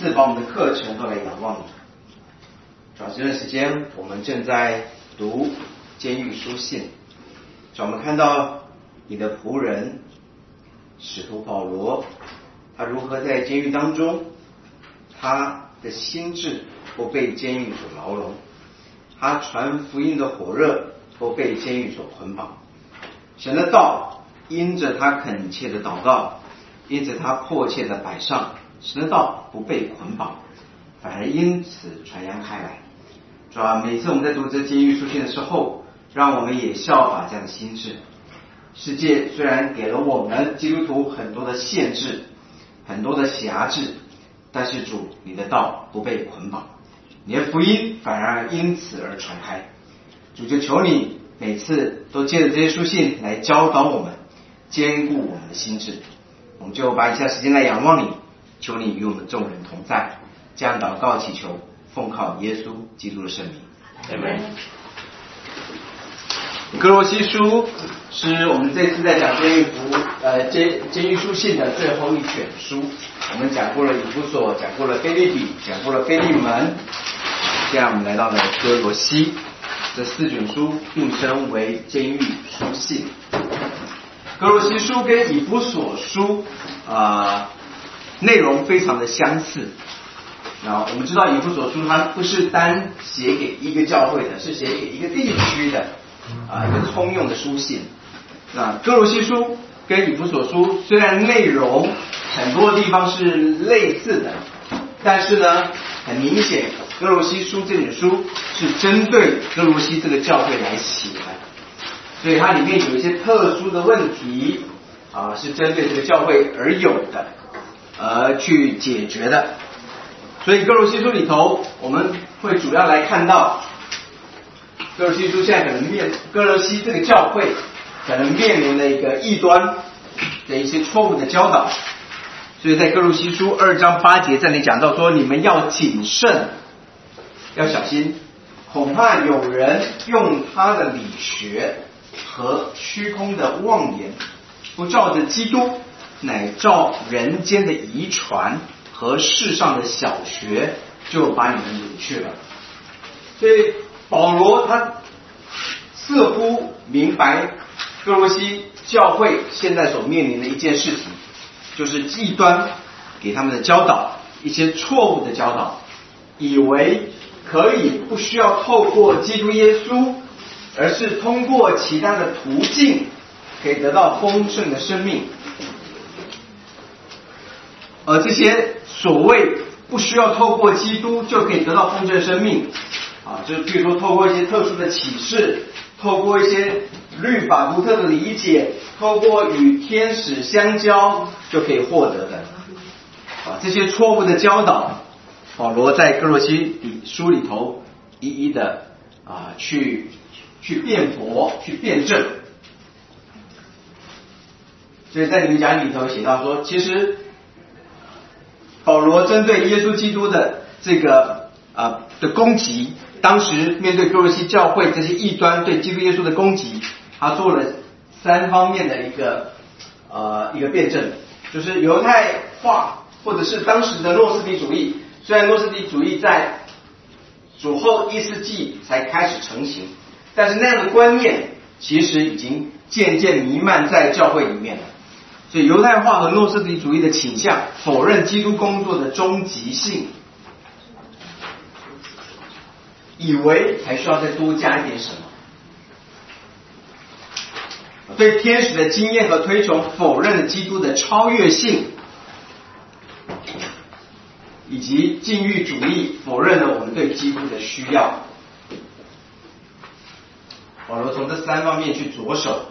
次把我们的课程都来仰望你。主要这段时间我们正在读监狱书信，主要我们看到你的仆人使徒保罗，他如何在监狱当中，他的心智不被监狱所牢笼，他传福音的火热不被监狱所捆绑。神的道因着他恳切的祷告，因着他迫切的摆上，神的道不被捆绑，反而因此传扬开来。主要每次我们在读这监狱书信的时候，让我们也效法这样的心智。世界虽然给了我们基督徒很多的限制，很多的辖制，但是主，你的道不被捆绑，你的福音反而因此而传开。主，就求你每次都借着这些书信来教导我们，坚固我们的心智。我们就把以下时间来仰望你，求你与我们众人同在。这样祷告祈求，奉靠耶稣基督的圣名。 Amen。 哥罗西书是我们这次在讲监狱书信的最后一卷书。我们讲过了以弗所，讲过了腓立比，讲过了腓利门，现在我们来到了哥罗西。这4卷书并称为监狱书信。哥罗西书跟以弗所书内容非常的相似。我们知道以弗所书它不是单写给一个教会的，是写给一个地区的一个通用的书信。那哥罗西书跟以弗所书虽然内容很多地方是类似的，但是呢，很明显哥罗西书这本书是针对哥罗西这个教会来写的，所以它里面有一些特殊的问题是针对这个教会而有的，而去解决的。所以哥罗西书里头，我们会主要来看到哥罗西书现在哥罗西这个教会可能面临了一个异端的一些错误的教导。所以在哥罗西书2章8节这里讲到说，你们要谨慎，要小心，恐怕有人用他的理学和虚空的妄言，不照着基督，乃照人间的遗传和世上的小学，就把你们掳去了。所以保罗他似乎明白哥罗西教会现在所面临的一件事情，就是异端给他们的教导，一些错误的教导，以为可以不需要透过基督耶稣，而是通过其他的途径可以得到丰盛的生命。而这些所谓不需要透过基督就可以得到丰盛的生命就是比如说透过一些特殊的启示，透过一些律法独特的理解，透过与天使相交就可以获得的这些错误的教导，保罗在哥罗西书里头一一的去辩驳，去辩证。所以在你们讲里头写到说，其实保罗针对耶稣基督的这个的攻击，当时面对哥罗西教会这些异端对基督耶稣的攻击，他做了3方面的一个辩证，就是犹太化或者是当时的诺斯底主义。虽然诺斯底主义在主后1世纪才开始成型，但是那样的观念其实已经渐渐弥漫在教会里面了。所以犹太化和诺斯底主义的倾向否认基督工作的终极性，以为还需要再多加一点什么。对天使的经验和推崇否认了基督的超越性，以及禁欲主义否认了我们对基督的需要。保罗从这3方面去着手。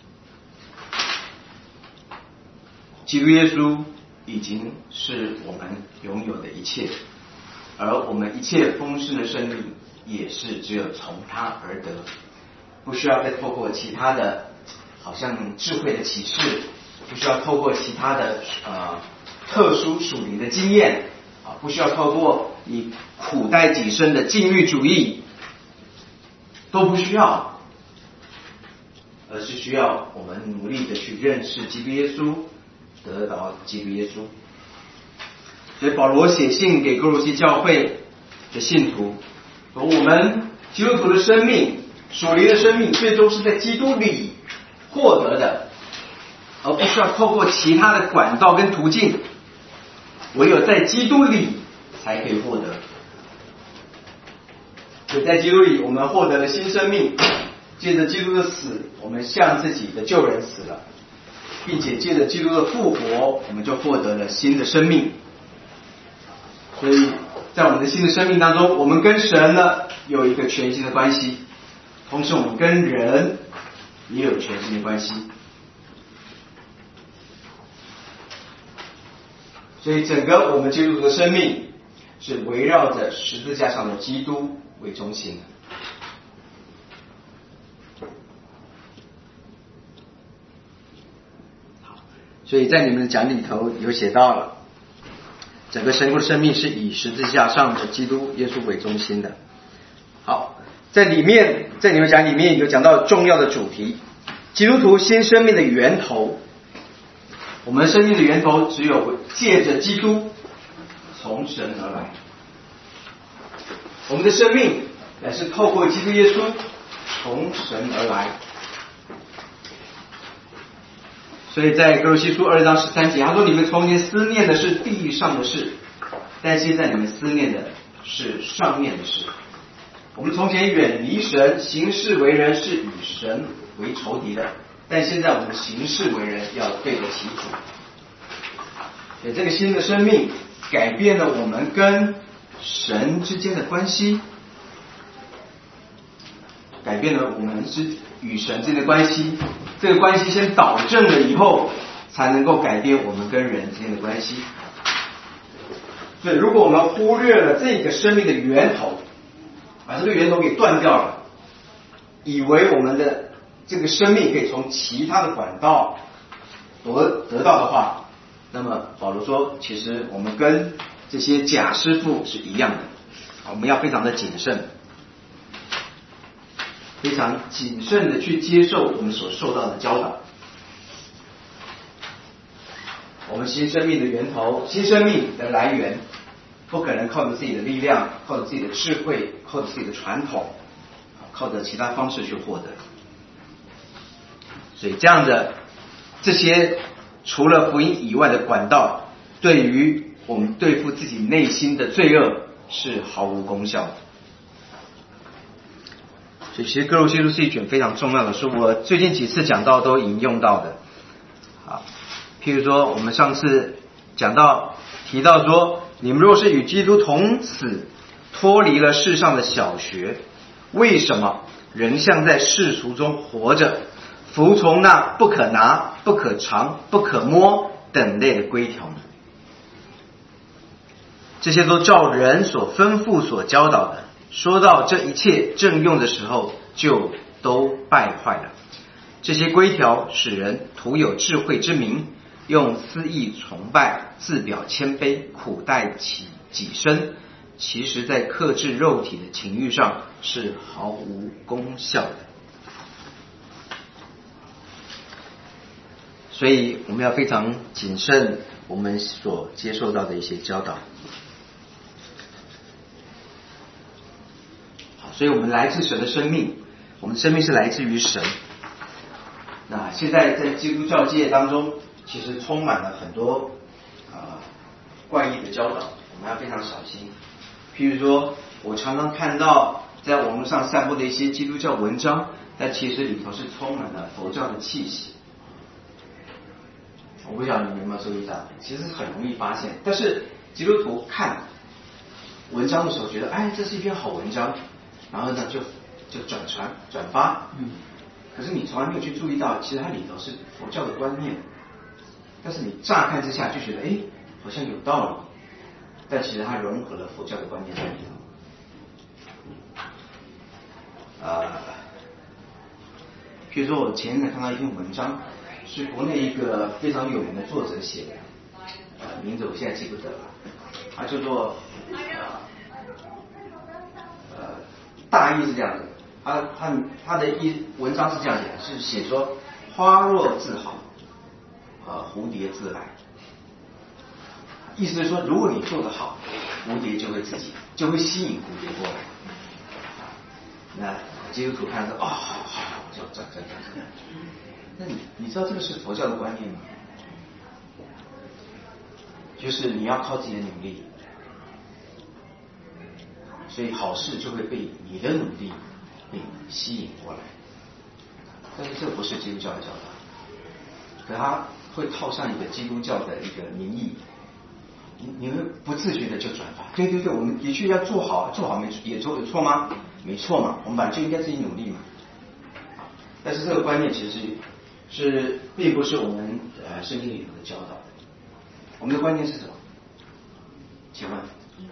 基督耶稣已经是我们拥有的一切，而我们一切丰盛的生命也是只有从他而得，不需要再透过其他的好像智慧的启示，不需要透过其他的特殊属灵的经验不需要透过你苦待己身的禁欲主义，都不需要，而是需要我们努力的去认识基督耶稣，得到基督耶稣。 所以保罗写信给哥罗西教会的信徒，说我们基督徒的生命，属灵的生命，最终是在基督里获得的，而不需要透过其他的管道跟途径，唯有在基督里才可以获得。所以在基督里，我们获得了新生命，借着基督的死，我们向自己的旧人死了，并且借着基督的复活，我们就获得了新的生命。所以在我们的新的生命当中，我们跟神呢有一个全新的关系，同时我们跟人也有全新的关系。所以整个我们基督徒的生命是围绕着十字架上的基督为中心的。所以在你们的讲里头有写到了，整个神国的生命是以十字架上的基督耶稣为中心的。好，在里面，在你们讲里面有讲到重要的主题，基督徒新生命的源头。我们生命的源头只有借着基督从神而来，我们的生命乃是透过基督耶稣从神而来。所以在哥罗西书2章13节，他说：“你们从前思念的是地上的事，但现在你们思念的是上面的事。我们从前远离神，行事为人是与神为仇敌的，但现在我们行事为人要对得起主。”所以这个新的生命改变了我们跟神之间的关系，改变了我们与神之间的关系。这个关系先导正了以后，才能够改变我们跟人之间的关系。所以如果我们忽略了这个生命的源头，把这个源头给断掉了，以为我们的这个生命可以从其他的管道得到的话，那么保罗说，其实我们跟这些假师傅是一样的，我们要非常的谨慎，非常谨慎的去接受我们所受到的教导。我们新生命的源头，新生命的来源，不可能靠着自己的力量，靠着自己的智慧，靠着自己的传统，靠着其他方式去获得。所以这样的这些除了福音以外的管道，对于我们对付自己内心的罪恶是毫无功效的。所以其实哥罗西书是一卷非常重要的书，我最近几次讲到都引用到的。好，譬如说我们上次提到说，你们若是与基督同死，脱离了世上的小学，为什么仍像在世俗中活着，服从那不可拿、不可尝、不可摸等类的规条呢？这些都照人所吩咐所教导的，说到这一切正用的时候，就都败坏了。这些规条使人徒有智慧之名，用私意崇拜，自表谦卑，苦待己身，其实在克制肉体的情欲上是毫无功效的。所以我们要非常谨慎我们所接受到的一些教导。所以我们来自神的生命，我们的生命是来自于神。那现在在基督教界当中，其实充满了很多怪异的教导，我们要非常小心。譬如说，我常常看到在网络上散播的一些基督教文章，但其实里头是充满了佛教的气息。我不晓得你们有没有注意到，其实很容易发现。但是基督徒看文章的时候，觉得这是一篇好文章。然后呢，就转发，可是你从来没有去注意到，其实它里头是佛教的观念，但是你乍看之下就觉得，好像有道理，但其实它融合了佛教的观念在里头。譬如说我前天看到一篇文章，是国内一个非常有名的作者写的，名字我现在记不得了，他叫做大意是这样的，他的文章是这样写的，是写说花若自好，蝴蝶自来。 意思是说，如果你做得好，蝴蝶就会吸引蝴蝶过来。那基督徒看到好，就这。那你知道这个是佛教的观念吗？就是你要靠自己的努力，所以好事就会被你的努力被吸引过来。但是这不是基督教的教导，可它会套上一个基督教的一个名义，你会不自觉的就转发。对，我们的确要做好有错吗？没错嘛，我们本来就应该自己努力嘛。但是这个观念其实是并不是我们圣经里头的教导。我们的观念是什么？请问？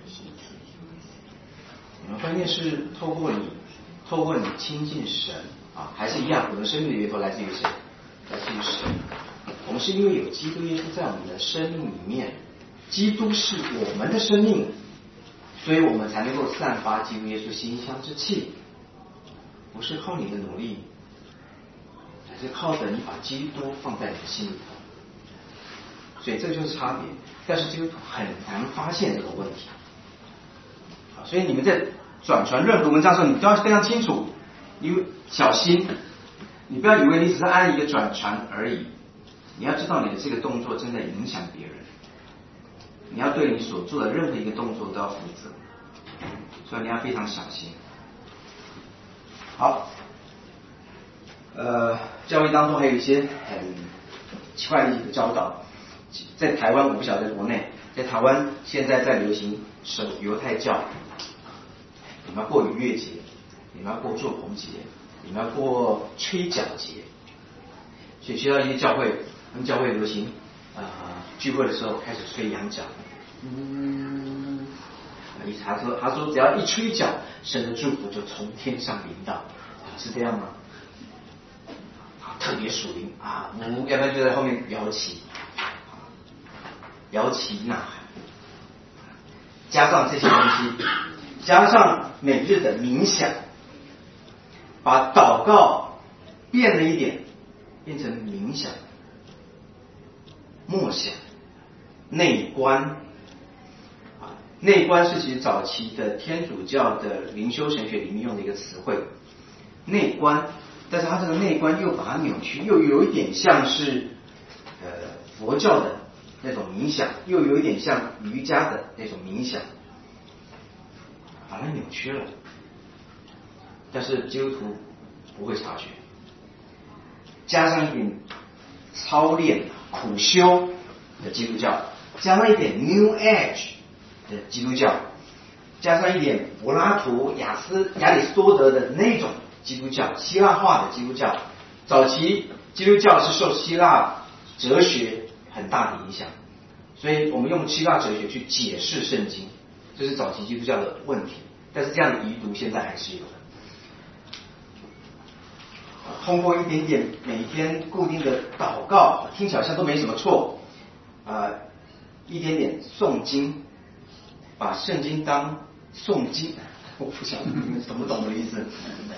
我们观念是透过你亲近神啊，还是一样？我们生命的源头来自于谁？来自于神。我们是因为有基督耶稣在我们的生命里面，基督是我们的生命，所以我们才能够散发基督耶稣馨香之气。不是靠你的努力，而是靠着你把基督放在你的心里头。所以这就是差别，但是基督徒很难发现这个问题。所以你们在转传任何文章的时候，你都要非常清楚，因为小心，你不要以为你只是按一个转传而已，你要知道你的这个动作正在影响别人，你要对你所做的任何一个动作都要负责，所以你要非常小心。好，教会当中还有一些很奇怪的一个教导。在台湾我不晓得在国内，在台湾现在在流行守犹太教，你们要过逾越节，你们要过做棚节，你们要过吹角节，所以学到一些教会，他们教会流行聚会的时候开始吹羊角，他说只要一吹角，神的祝福就从天上临到，是这样吗？特别属灵啊，要不然就在后面摇旗呐喊，加上这些东西，加上每日的冥想，把祷告变了一点，变成冥想、默想、内观。内观是其实早期的天主教的灵修神学里面用的一个词汇，内观，但是它这个内观又把它扭曲，又有一点像是佛教的那种冥想，又有一点像瑜伽的那种冥想，把它扭曲了。但是基督徒不会察觉，加上一点操练苦修的基督教，加上一点 New Age 的基督教，加上一点柏拉图、亚里士多德的那种基督教，希腊化的基督教。早期基督教是受希腊哲学很大的影响，所以我们用希腊哲学去解释圣经，这是早期基督教的问题。但是这样的遗毒现在还是有的。通过一点点每天固定的祷告，听起来好像都没什么错，一点点诵经，把圣经当诵经，我不晓得你们懂不懂我的意思。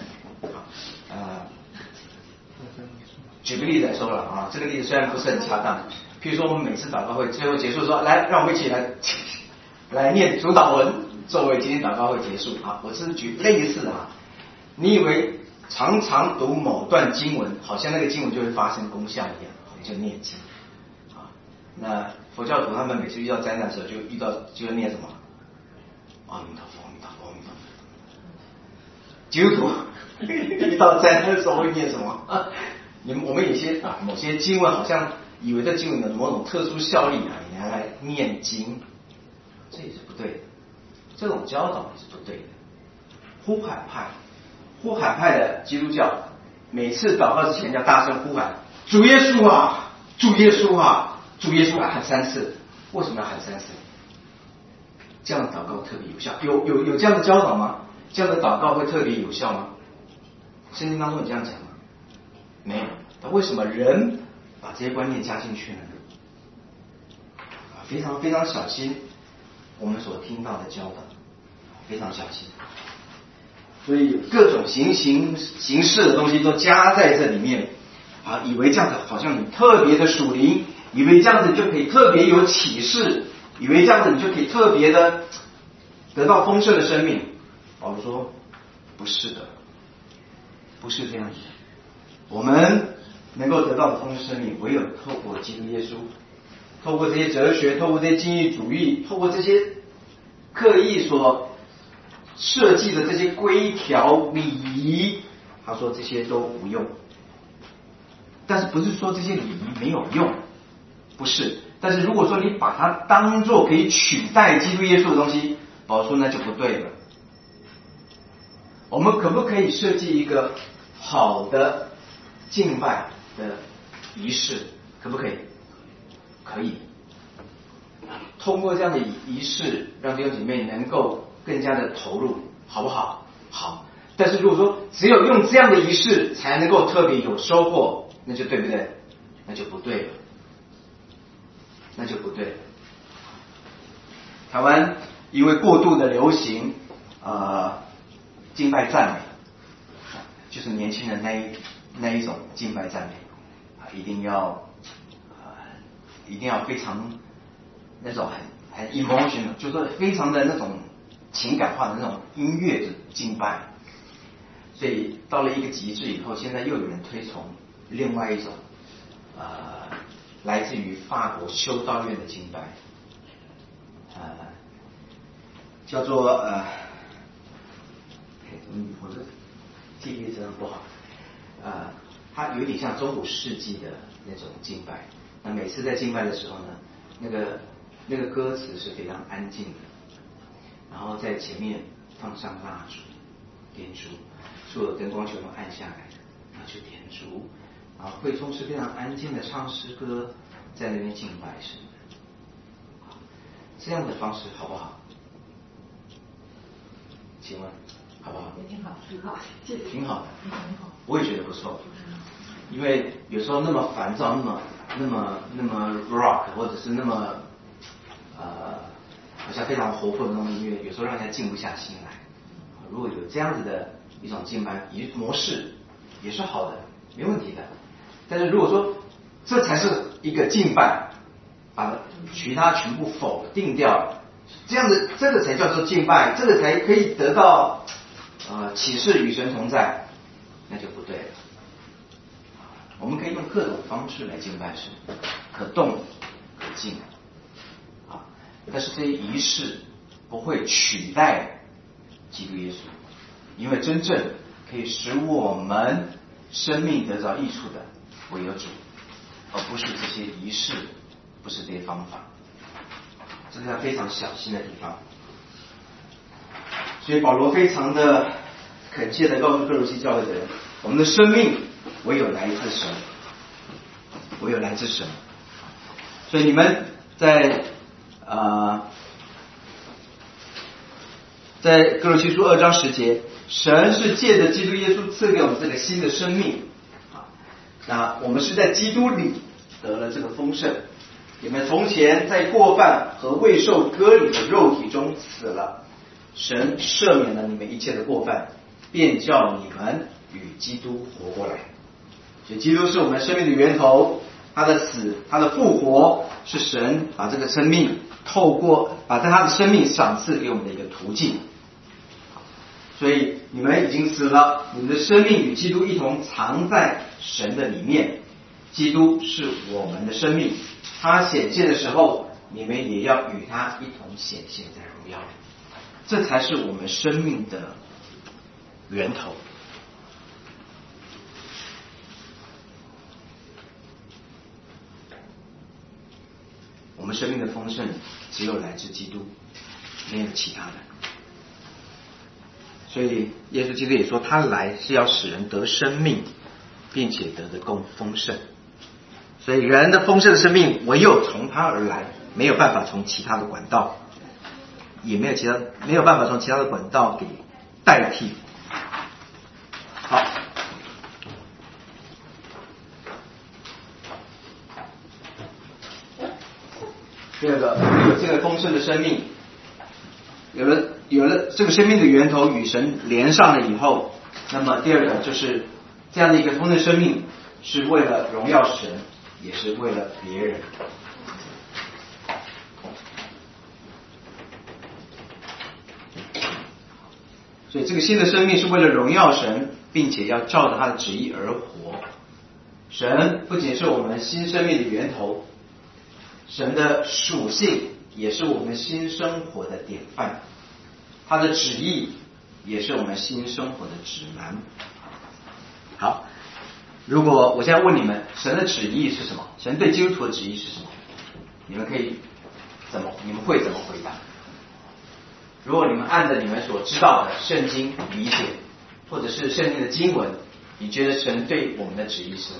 举个例子来说了啊，这个例子虽然不是很恰当，譬如说我们每次祷告会最后结束说，来，让我们一起来念主祷文，作为今天祷告会结束啊。我只是举类似的啊，你以为常常读某段经文，好像那个经文就会发生功效一样，我们就念经啊。那佛教徒他们每次遇到灾难的时候，就会念什么？阿弥陀佛，阿弥陀佛，阿弥陀佛。基督徒遇到灾难的时候会念什么？我们有些某些经文好像以为这经文有某种特殊效力啊，你还来念经，这也是不对的，这种教导也是不对的。呼喊派的基督教，每次祷告之前要大声呼喊主耶稣啊，主耶稣啊，主耶稣啊，喊3次。为什么要喊3次？这样的祷告特别有效。有这样的教导吗？这样的祷告会特别有效吗？圣经当中有这样讲吗？没有。那为什么人把这些观念加进去呢？非常非常小心我们所听到的教导，非常小心。所以有各种形式的东西都加在这里面啊，以为这样子好像你特别的属灵，以为这样子就可以特别有启示， 以为这样子你就可以特别的得到丰盛的生命。保罗说不是的，不是这样子的。我们能够得到的丰盛生命，唯有透过基督耶稣，透过这些哲学，透过这些经义主义，透过这些刻意所设计的这些规条礼仪，他说这些都无用。但是不是说这些礼仪没有用，不是。但是如果说你把它当作可以取代基督耶稣的东西，保罗说那就不对了。我们可不可以设计一个好的敬拜的仪式？可不可以？可以。通过这样的仪式，让弟兄姐妹能够更加的投入，好不好？好。但是如果说只有用这样的仪式才能够特别有收获，那就对不对？那就不对了，那就不对了。台湾因为过度的流行敬拜赞美，就是年轻人那一种敬拜赞美一定要非常那种很 emotional， 就是非常的那种情感化的那种音乐的敬拜。所以到了一个极致以后，现在又有人推崇另外一种来自于法国修道院的敬拜，叫做我的记忆力真的不好，它有点像中古世纪的那种敬拜。那每次在敬拜的时候呢，那个歌词是非常安静的，然后在前面放上蜡烛点烛，所有灯光全部暗下来，然后就点烛，然后会众是非常安静的唱诗歌，在那边敬拜神。这样的方式好不好？请问好不好？ 也挺好，挺好， 挺好的，我也觉得不错。因为有时候那么烦躁，那么 rock， 或者是那么好像非常活泼的那种音乐，有时候让人家静不下心来。如果有这样子的一种敬拜模式，也是好的，没问题的。但是如果说这才是一个敬拜，把其他全部否定掉了，这样子这个才叫做敬拜，这个才可以得到启示与神同在，那就不对了。我们可以用各种方式来敬拜神，可动可静但是这些仪式不会取代基督耶稣，因为真正可以使我们生命得到益处的唯有主，而不是这些仪式，不是这些方法。这是他非常小心的地方。所以保罗非常的恳切的告诉哥罗西教会的人，我们的生命唯有来自神，唯有来自神。所以你们在哥罗西书2章10节，神是借着基督耶稣赐给我们这个新的生命那我们是在基督里得了这个丰盛。你们从前在过犯和未受割礼的肉体中死了，神赦免了你们一切的过犯，便叫你们与基督活过来。所以基督是我们生命的源头，他的死，他的复活是神把这个生命透过把他的生命赏赐给我们的一个途径。所以你们已经死了，你们的生命与基督一同藏在神的里面。基督是我们的生命，他显现的时候，你们也要与他一同显现在荣耀里。这才是我们生命的源头。我们生命的丰盛只有来自基督，没有其他的。所以耶稣基督也说，他来是要使人得生命，并且得的更丰盛。所以人的丰盛的生命唯有从他而来，没有办法从其他的管道，也没有办法从其他的管道给代替。好，第二个，有这个丰盛的生命，有了这个生命的源头与神连上了以后，那么第二个就是这样的一个丰盛生命是为了荣耀神，也是为了别人。 所以这个新的生命是为了荣耀神，并且要照着他的旨意而活。神不仅是我们新生命的源头，神的属性也是我们新生活的典范，他的旨意也是我们新生活的指南。好，如果我现在问你们，神的旨意是什么？神对基督徒的旨意是什么？你们会怎么回答？如果你们按照你们所知道的圣经理解，或者是圣经的经文，你觉得神对我们的旨意是什么？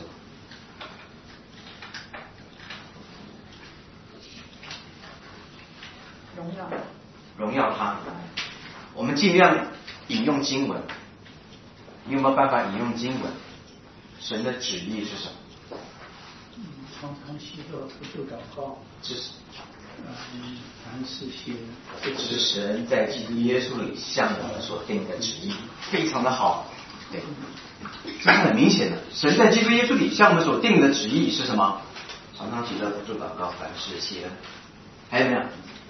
荣耀他。我们尽量引用经文，你有没有办法引用经文？神的旨意是什么？ 常常喜乐，不住祷告。 这是凡事谢。 这是神在基督耶稣里向我们所定的旨意，非常的好。对，这是很明显的。神在基督耶稣里向我们所定的旨意是什么？常常喜乐，不住祷告，凡事谢恩。还有没有？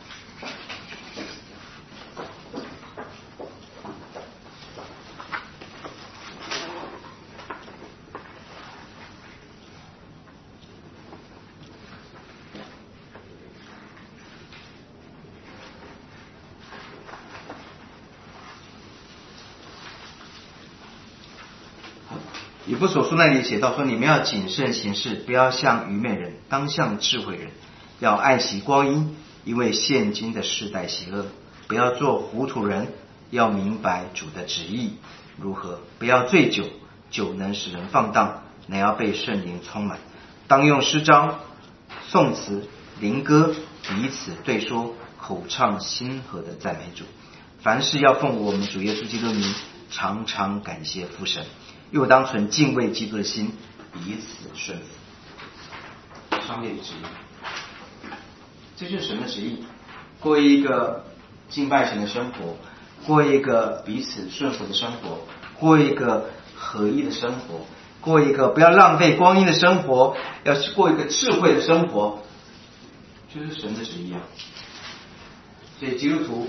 以弗所书那里写到说，你们要谨慎行事，不要像愚昧人，当像智慧人，要爱惜光阴，因为现今的世代邪恶。不要做糊涂人，要明白主的旨意如何。不要醉酒，酒能使人放荡，乃要被圣灵充满。当用诗章、颂词、灵歌彼此对说，口唱心和的赞美主。凡事要奉我们主耶稣基督的名，常常感谢父神。又当存敬畏基督的心，彼此顺服。上帝的旨意，这就是神的旨意。过一个敬拜神的生活，过一个彼此顺服的生活，过一个合一的生活，过一个不要浪费光阴的生活，要过一个智慧的生活，就是神的旨意啊。所以基督徒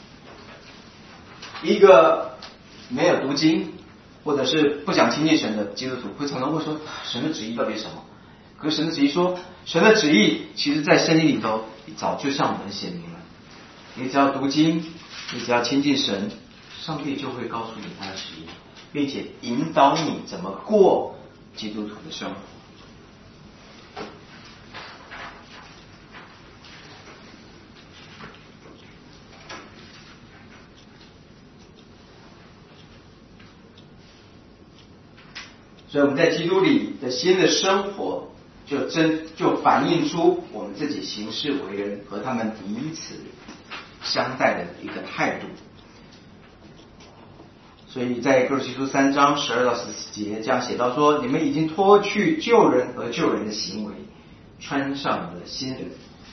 一个没有读经，或者是不想亲近神的基督徒，会常常会说神的旨意到底是什么？可是神的旨意说，神的旨意其实在圣经里头早就向我们显明了。你只要读经，你只要亲近神，上帝就会告诉你他的旨意，并且引导你怎么过基督徒的生活。所以我们在基督里的新的生活，就反映出我们自己行事为人和他们彼此相待的一个态度。所以在哥罗西书3章12到14节这样写到说，你们已经脱去旧人和旧人的行为，穿上了新人，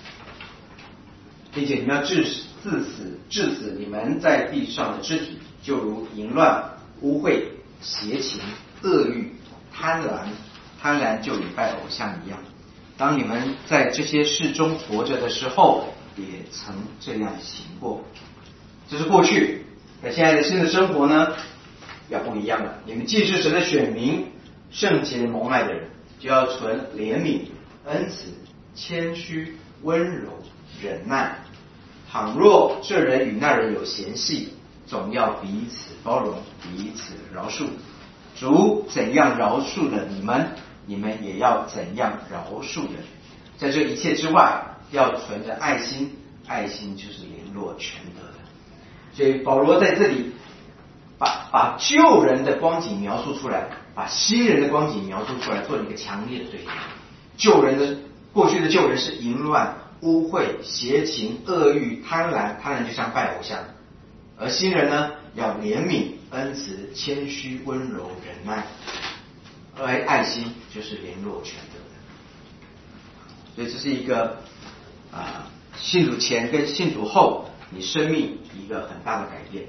并且你们要致死你们在地上的肢体，就如淫乱、污秽、邪情、恶欲、贪婪就与拜偶像一样。当你们在这些事中活着的时候，也曾这样行过。这是过去，在现在的新的生活呢，要不一样了。你们既是神的选民，圣洁蒙爱的人，就要存怜悯、恩慈、谦虚、温柔、忍耐。倘若这人与那人有嫌隙，总要彼此包容，彼此饶恕。主怎样饶恕了你们，你们也要怎样饶恕人。在这一切之外，要存着爱心，爱心就是联络全德的。所以保罗在这里把旧人的光景描述出来，把新人的光景描述出来，做了一个强烈的对比。过去的旧人是淫乱、污秽、邪情、恶欲、贪婪就像拜偶像。而新人呢，要怜悯、恩慈、谦虚、温柔、忍耐，而爱心就是联络全德的。所以这是一个信主前跟信主后你生命一个很大的改变。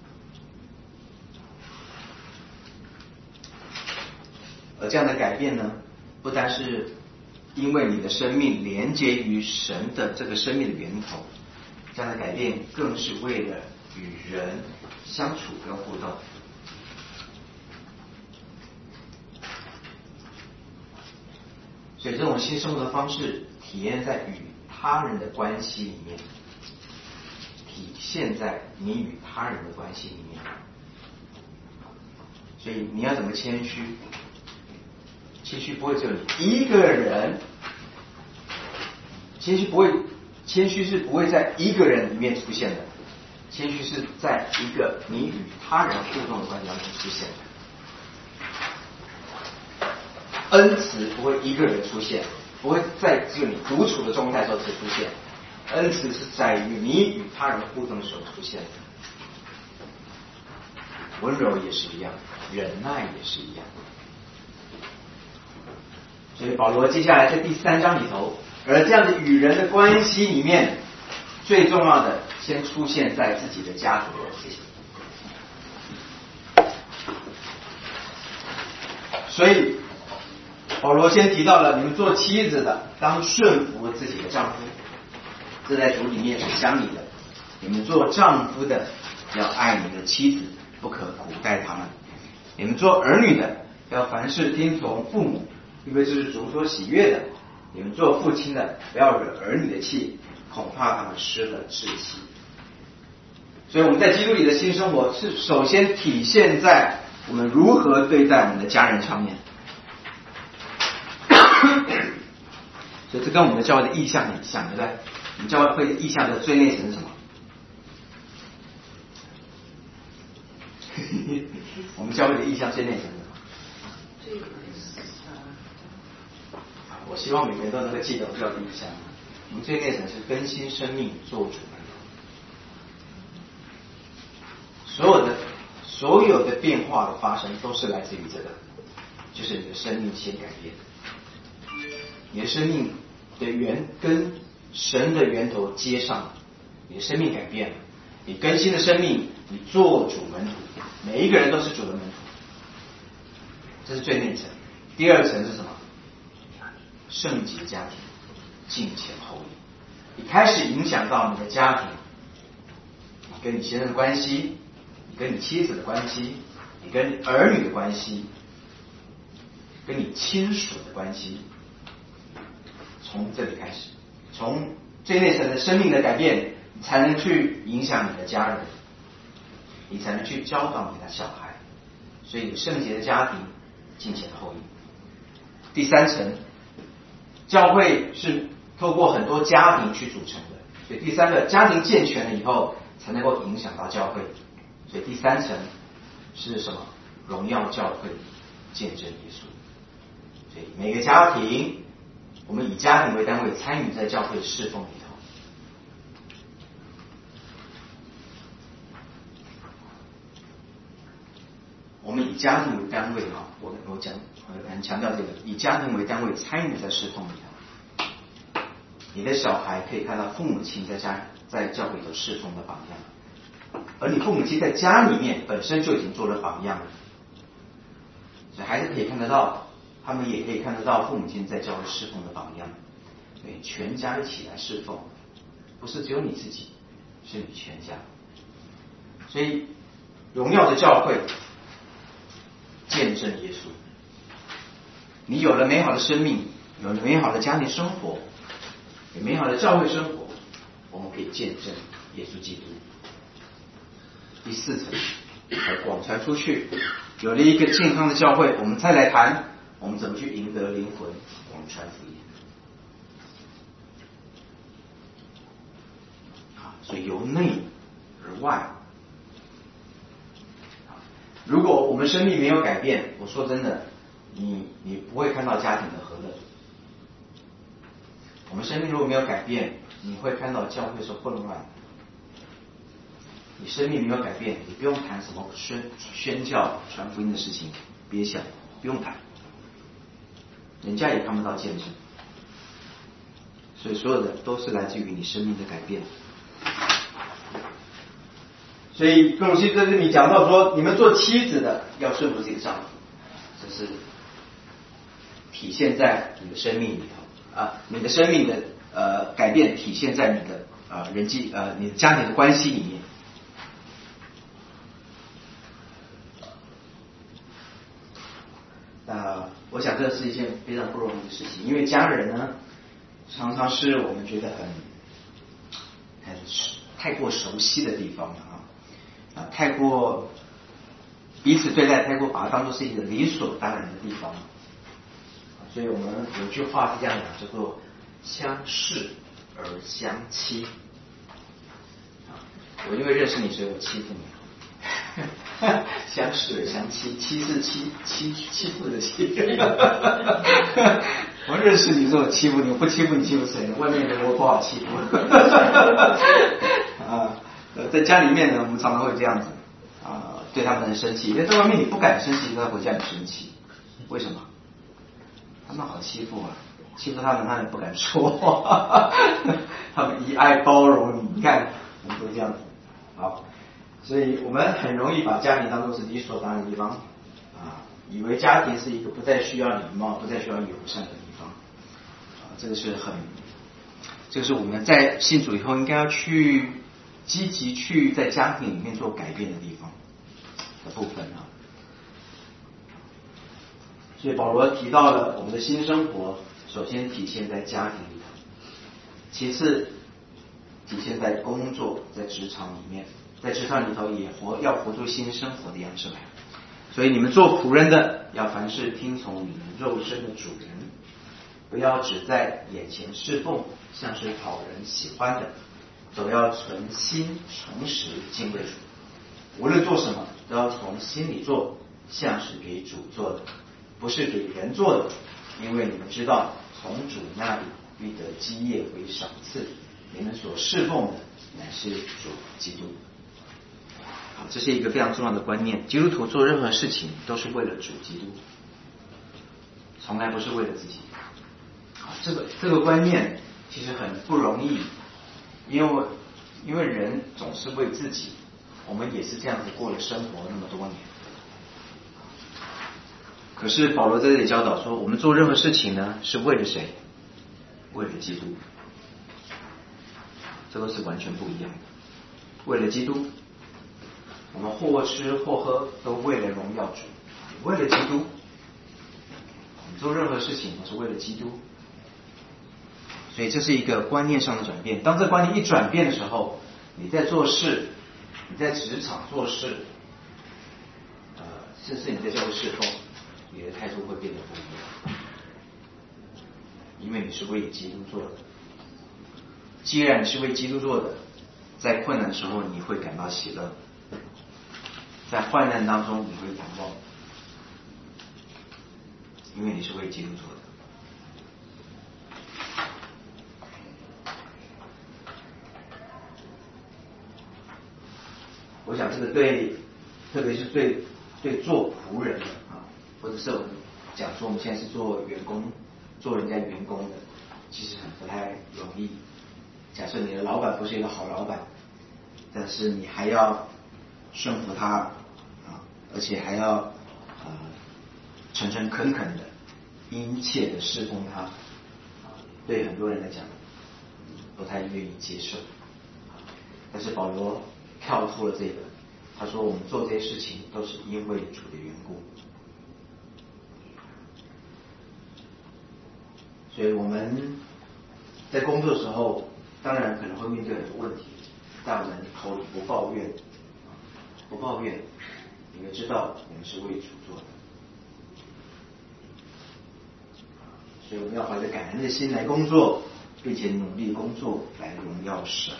而这样的改变呢，不单是因为你的生命连接于神的这个生命的源头，这样的改变更是为了与人相处跟互动。所以这种新生活的方式体验在与他人的关系里面，体现在你与他人的关系里面。所以你要怎么谦虚？谦虚不会只有你一个人，谦虚是不会在一个人里面出现的，谦虚是在一个你与他人互动的关系当中出现的。恩慈不会一个人出现，不会在只有你独处的状态时候才出现，恩慈是在于你与他人互动的时候出现的。温柔也是一样，忍耐也是一样。所以保罗接下来在第3章里头，而这样的与人的关系里面，最重要的先出现在自己的家族。所以保罗先提到了你们做妻子的当顺服自己的丈夫，这在主里面是讲理的。你们做丈夫的要爱你的妻子，不可苦待他们。你们做儿女的要凡事听从父母，因为这是主所喜悦的。你们做父亲的不要惹儿女的气，恐怕他们失了志气。所以我们在基督里的新生活是首先体现在我们如何对待我们的家人上面。所以这跟我们的教会的意向很像，对不对？我们教会的意向的最内层是什么？我们教会的意向最内层是什么？我希望每个人都能够记得我们教会的意向。我们最内层是更新生命，做主人。所有的变化的发生都是来自于这个，就是你的生命先改变，你的生命的跟神的源头接上，你的生命改变了，你更新的生命，你做主门徒，每一个人都是主的门徒，这是最内层。第二层是什么？圣洁家庭，敬虔后义。你开始影响到你的家庭，你跟你先生的关系，你跟你妻子的关系，你跟儿女的关系，跟你亲属的关系，从这里开始，从最内层的生命的改变，你才能去影响你的家人，你才能去教导你的小孩。所以圣洁的家庭，敬虔后义。第三层，教会是透过很多家庭去组成的，所以第三个，家庭健全了以后，才能够影响到教会。所以第三层是什么？荣耀教会，见证耶稣。所以每个家庭，我们以家庭为单位，参与在教会的侍奉里头。我们以家庭为单位啊，我很强调这个，以家庭为单位参与在侍奉里头。你的小孩可以看到父母亲在教会里头侍奉的榜样，而你父母亲在家里面本身就已经做了榜样了，所以孩子可以看得到，他们也可以看得到父母亲在教会侍奉的榜样。对，全家一起来侍奉，不是只有你自己，是你全家。所以荣耀的教会见证耶稣，你有了美好的生命，有了美好的家庭生活，有美好的教会生活，我们可以见证耶稣基督。第四层，而广传出去，有了一个健康的教会，我们再来谈我们怎么去赢得灵魂，我们传福音。所以由内而外，如果我们生命没有改变，我说真的，你不会看到家庭的和乐。我们生命如果没有改变，你会看到教会是混乱的。你生命没有改变，你不用谈什么宣教传福音的事情，别想，不用谈，人家也看不到见证。所以所有的都是来自于你生命的改变。所以哥罗西在这里讲到说，你们做妻子的要顺服自己的丈夫，这是体现在你的生命里头啊，你的生命的改变体现在你的人际你的家庭的关系里面。 我想这是一件非常不容易的事情，因为家人呢，常常是我们觉得太过熟悉的地方了太过彼此对待，太过把它当作是一个理所当然的地方。所以我们有句话是这样讲，叫做相视而相欺。我因为认识你，所以我欺负你。相视而相欺，欺是欺负的欺。我认识你，所以我欺负你；我不欺负你，欺负谁？外面的人我不好欺负。在家里面呢，我们常常会这样子对他们很生气。因为在外面你不敢生气，在回家你生气，为什么？他们好欺负欺负他们，他们不敢说话，他们以爱包容你。你看，我们都这样子。好，所以我们很容易把家庭当作是理所当然的地方以为家庭是一个不再需要礼貌、不再需要友善的地方这个是我们在信主以后应该要去积极去在家庭里面做改变的地方的部分所以保罗提到了我们的新生活，首先体现在家庭里头，其次体现在工作，在职场里面，在职场里头也要活出新生活的样式来。所以你们做仆人的，要凡事听从你们肉身的主人，不要只在眼前侍奉，像是讨人喜欢的，都要存心诚实敬畏主。无论做什么，都要从心里做，像是给主做的，不是给人做的，因为你们知道，从主那里必得基业为赏赐。你们所侍奉的乃是主基督。好，这是一个非常重要的观念。基督徒做任何事情都是为了主基督，从来不是为了自己。这个观念其实很不容易，因为人总是为自己，我们也是这样子过了生活那么多年。可是保罗在这里教导说，我们做任何事情呢，是为了谁？为了基督。这个是完全不一样的。为了基督，我们或吃或喝都为了荣耀主，为了基督。我们做任何事情都是为了基督。所以这是一个观念上的转变。当这观念一转变的时候，你在做事，你在职场做事，甚至你在教会侍奉，你的态度会变得不一样，因为你是为基督做的。既然你是为基督做的，在困难的时候你会感到喜乐，在患难当中你会仰望，因为你是为基督做的。我想这个特别是对做仆人的或者是我们讲说我们现在是做员工，做人家员工的，其实很不太容易。假设你的老板不是一个好老板，但是你还要顺服他而且还要诚诚恳恳的殷切的侍奉他对很多人来讲不太愿意接受。但是保罗跳出了这个，他说我们做这些事情都是因为主的缘故。所以我们在工作的时候当然可能会面对很多问题，但我们口里不抱怨，你会知道我们是为主做的。所以我们要怀着感恩的心来工作，并且努力工作来荣耀神。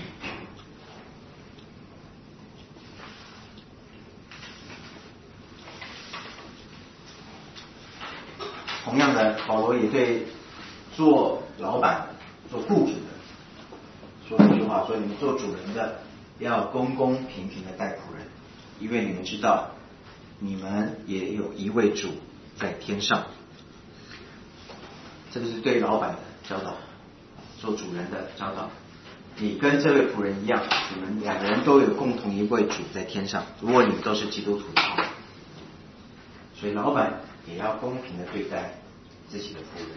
同样的，保罗也对做老板、做雇主的说这句话，说你们做主人的要公公平平的待仆人，因为你们知道你们也有一位主在天上。这个是对老板的教导，做主人的教导。你跟这位仆人一样，你们两个人都有共同一位主在天上，如果你们都是基督徒的话，所以老板也要公平的对待自己的仆人。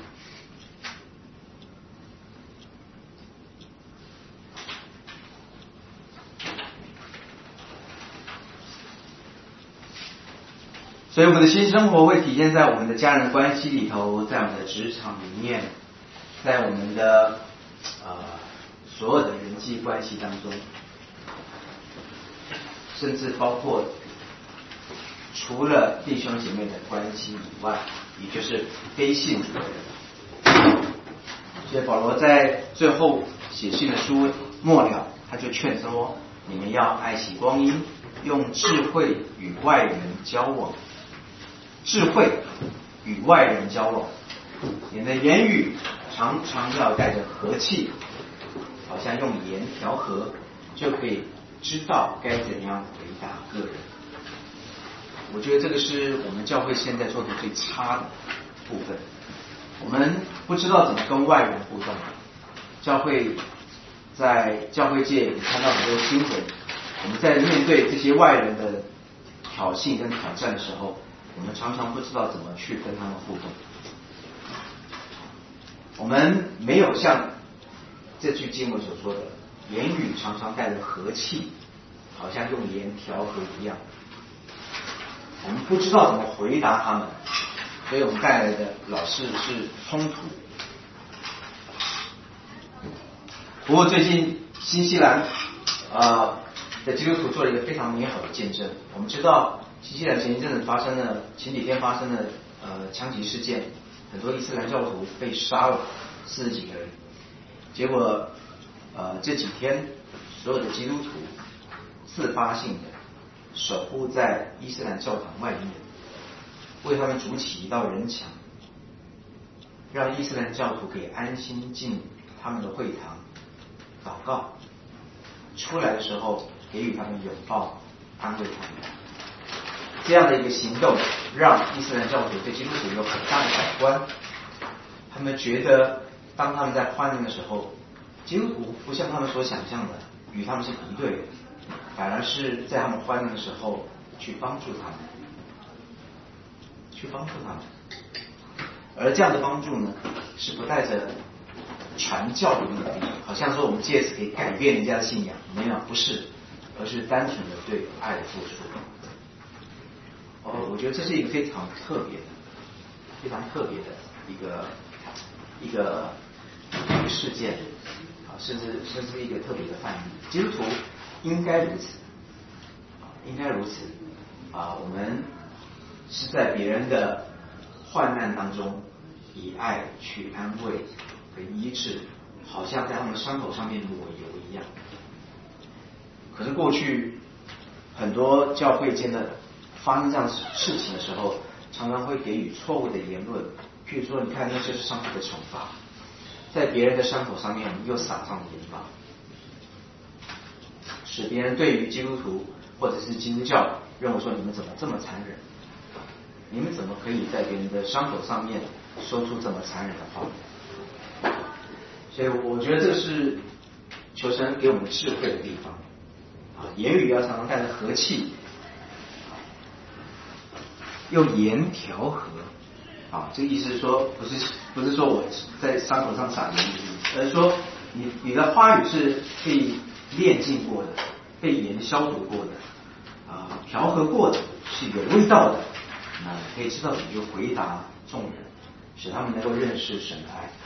所以我们的新生活会体现在我们的家人关系里头，在我们的职场里面，在我们的所有的人际关系当中，甚至包括除了弟兄姐妹的关系以外，也就是非信主的人。所以保罗在最后写信的书末了，他就劝说你们要爱惜光阴，用智慧与外人交往。智慧与外人交往，你的言语常常要带着和气，好像用盐调和，就可以知道该怎样回答个人。我觉得这个是我们教会现在做的最差的部分，我们不知道怎么跟外人互动。在教会界，你看到很多新闻，我们在面对这些外人的挑衅跟挑战的时候，我们常常不知道怎么去跟他们互动。我们没有像这句经文所说的，言语常常带着和气，好像用盐调和一样。我们不知道怎么回答他们，所以我们带来的老是冲突。不过最近新西兰的基督徒做了一个非常美好的见证。我们知道新西兰前几天发生了枪击事件，很多伊斯兰教徒被杀了40几个人。结果这几天所有的基督徒自发性的守护在伊斯兰教堂外面，为他们筑起一道人墙，让伊斯兰教徒可以安心进他们的会堂祷告，出来的时候给予他们拥抱，安慰他们。这样的一个行动让伊斯兰教徒对基督徒有很大的改观。他们觉得当他们在欢迎的时候，基督徒不像他们所想象的与他们是敌对的，反而是在他们欢迎的时候去帮助他们。而这样的帮助呢，是不带着传教的目的，好像说我们借此可以改变人家的信仰，没有，不是，而是单纯的对爱的付出。我觉得这是一个非常特别的一个事件，甚至一个特别的范例。基督徒应该如此，我们是在别人的患难当中以爱去安慰和医治，好像在他们的伤口上面抹油一样。可是过去很多教会间的发生这样事情的时候，常常会给予错误的言论，譬如说你看那就是上帝的惩罚，在别人的伤口上面我们又撒上盐巴，使别人对于基督徒或者是基督教认为说你们怎么这么残忍，你们怎么可以在别人的伤口上面说出这么残忍的话。所以我觉得这是求神给我们智慧的地方，言语要常常带着和气，用盐调和。这个意思是说，不是说我在伤口上撒盐，而是说你的话语是可以炼净过的，被盐消毒过的，调和过的，是有味道的，可以知道怎么去回答众人，使他们能够认识神的爱。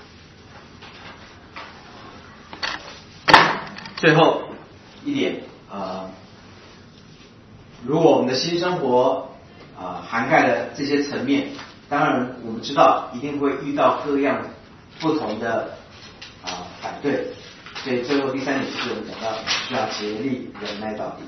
最后一点，如果我们的新生活涵盖了这些层面，当然我们知道一定会遇到各样不同的反对，所以最后第3点就是我们讲到需要竭力忍耐到底。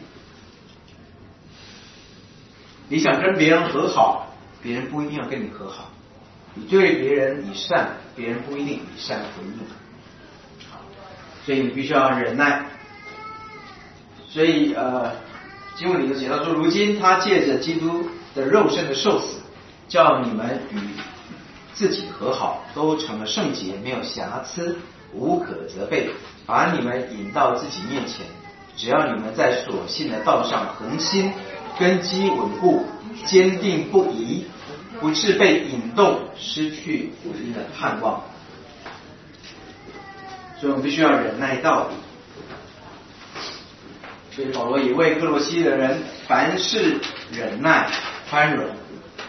你想跟别人和好，别人不一定要跟你和好；你对别人以善，别人不一定以善回应。所以你必须要忍耐。所以经文里头写到说，如今他借着基督的肉身的受死，叫你们与自己和好，都成了圣洁，没有瑕疵，无可责备，把你们引到自己面前。只要你们在所信的道上恒心，根基稳固，坚定不移，不致被引动，失去福音的盼望。所以我们必须要忍耐到底。所以保罗也为哥罗西的人凡事忍耐宽容，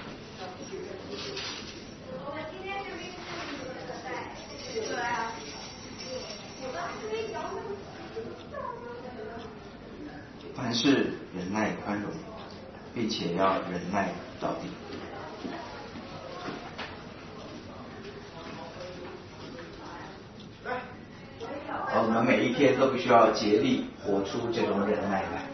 事忍耐宽容，并且要忍耐到底。而我们每一天都必须要竭力活出这种忍耐来。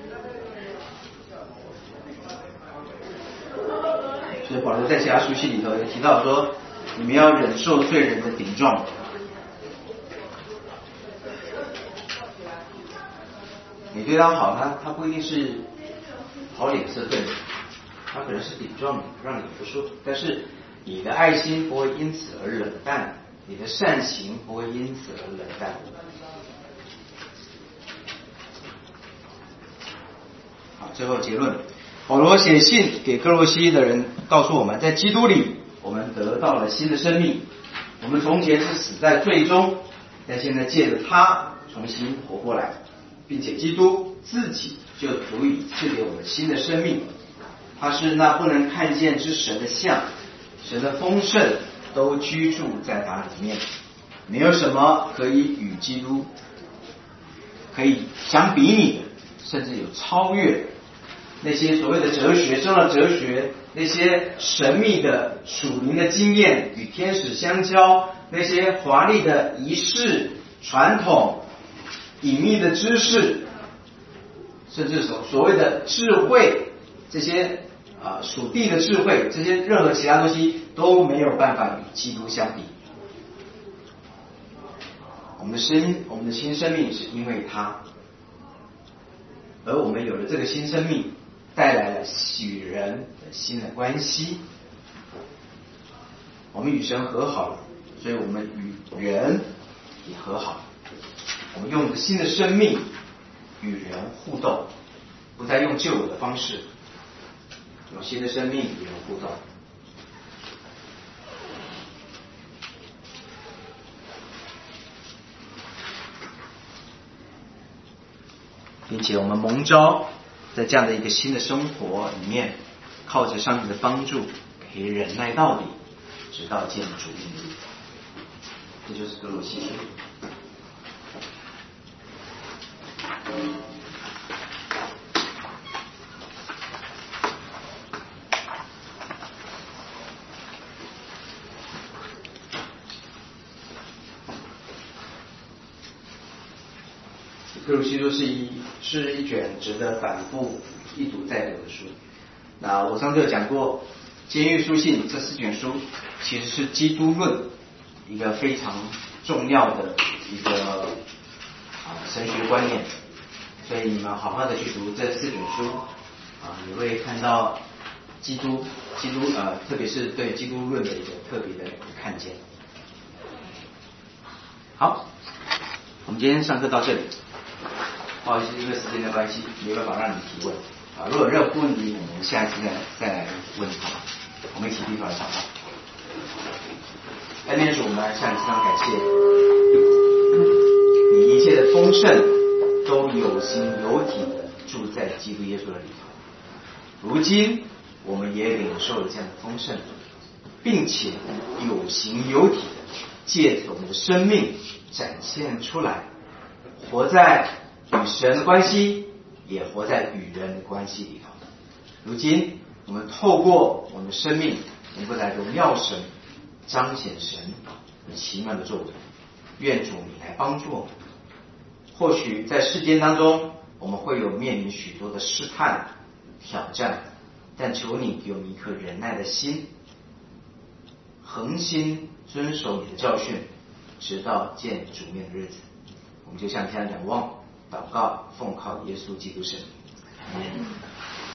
所以保罗在其他书信里头也提到说，你们要忍受罪人的顶撞。你对他好，他不一定是好脸色对你，他可能是顶撞你，让你不舒服。但是你的爱心不会因此而冷淡，你的善行不会因此而冷淡。好，最后结论，保罗写信给哥罗西的人，告诉我们，在基督里我们得到了新的生命。我们从前是死在罪中，但现在借着他重新活过来，并且基督自己就足以赐给我们新的生命。他是那不能看见之神的像，神的丰盛都居住在他里面，没有什么可以与基督可以相比拟的，甚至有超越那些所谓的哲学生的哲学，那些神秘的属灵的经验与天使相交，那些华丽的仪式传统隐秘的知识，甚至所谓的智慧，这些属地的智慧，这些任何其他东西都没有办法与基督相比。我们的新生命是因为他，而我们有了这个新生命，带来了与人的新的关系。我们与神和好了，所以我们与人也和好。我们用新的生命与人互动，不再用旧有的方式，用新的生命与人互动。并且我们蒙召在这样的一个新的生活里面，靠着上帝的帮助，可以忍耐到底，直到见主。这就是哥罗西书。哥罗西书是一卷值得反复一读再读的书。那我上次有讲过，监狱书信这4卷书其实是基督论一个非常重要的一个神学观念，所以你们好好的去读这4卷书你会看到基督特别是对基督论的一个特别的看见。好，我们今天上课到这里。不好意思，因为时间的关系，没办法让你提问如果有任何问题，我们下一次再来问好吗？我们一起低头来祷告。恩天主，我们向你非常感谢，你一切的丰盛都有形有体的住在基督耶稣的里头。如今我们也领受了这样的丰盛，并且有形有体的借着我们的生命展现出来，活在与神的关系，也活在与人的关系里头。如今我们透过我们的生命，能够来荣耀神，彰显神很奇妙的作为。愿主你来帮助我们。或许在世间当中，我们会有面临许多的试探挑战，但求你给我们一颗忍耐的心，恒心遵守你的教训，直到见主面的日子。我们就向天仰望祷告，奉靠耶稣基督圣名。